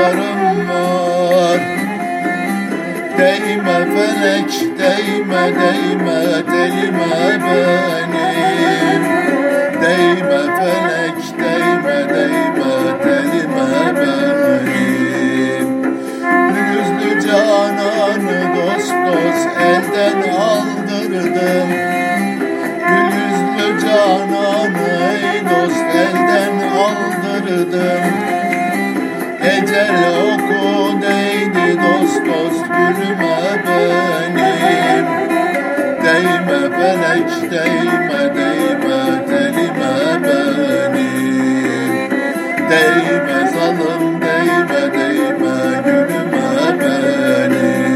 yarım var. Değme felek, değme, değme telime benim. Değme felek, değme, değme telime benim. Yüzlü cananı dost dost elden aldırdım. Yüzlü cananı ey dost elden aldırdım. Ecel oku değdi dost dost gülüme benim. Değme felek, değme, değme telime benim. Değme zalim, değme, değme gülüme benim.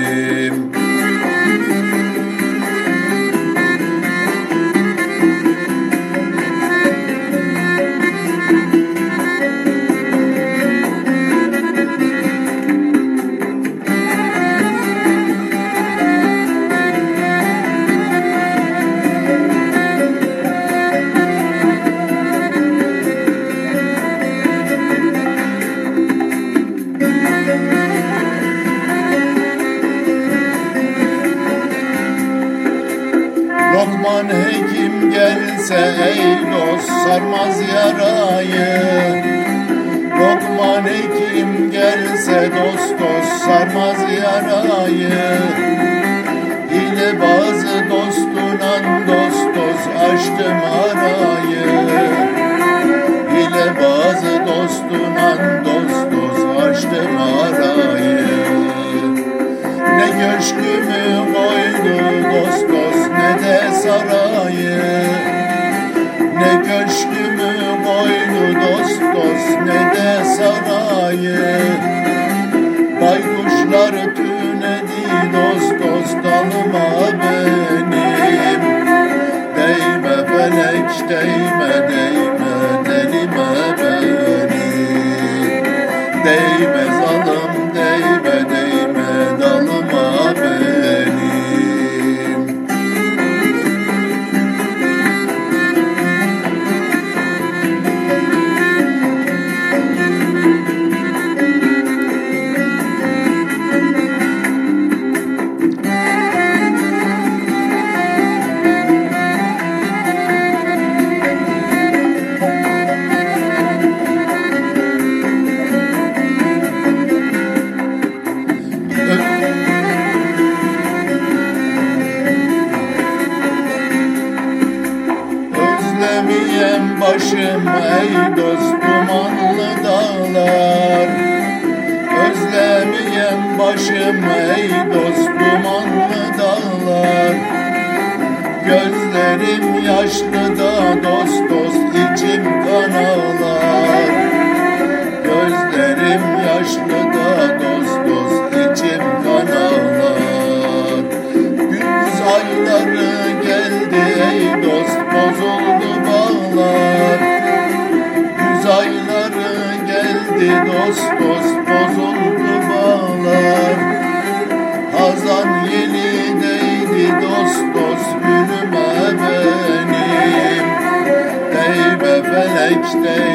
Lokman hekim gelse ey dost sarmaz yarayı. Lokman hekim gelse dost dost sarmaz yarayı. İle bazı dostunan dost dost açtım arayı. İle bazı dostunan dost dost açtım arayı. Ne köşkümü koydu dost dost ne de sarayı. Ne köşkümü koydu dost dost ne de sarayı. Baykuşlar tünedi dost dost dalıma benim. Değme felek, değme, değme telime benim. Değme zalim, değme, değme dalıma benim. Özlemeyem başım ey dost dumanlı dağlar. Özlemeyem başım ey dost dumanlı dağlar. Gözlerim yaşlı da dost dost içim kan ağlar. Gözlerim yaşlı da dost dost içim kan ağlar. Güz ayları geldi ey dost bozuldu bağlar. Güz ayları geldi dost dost bozuldu bağlar. Hazan yeli değdi dost dost gülüme benim. Değme felek, değme.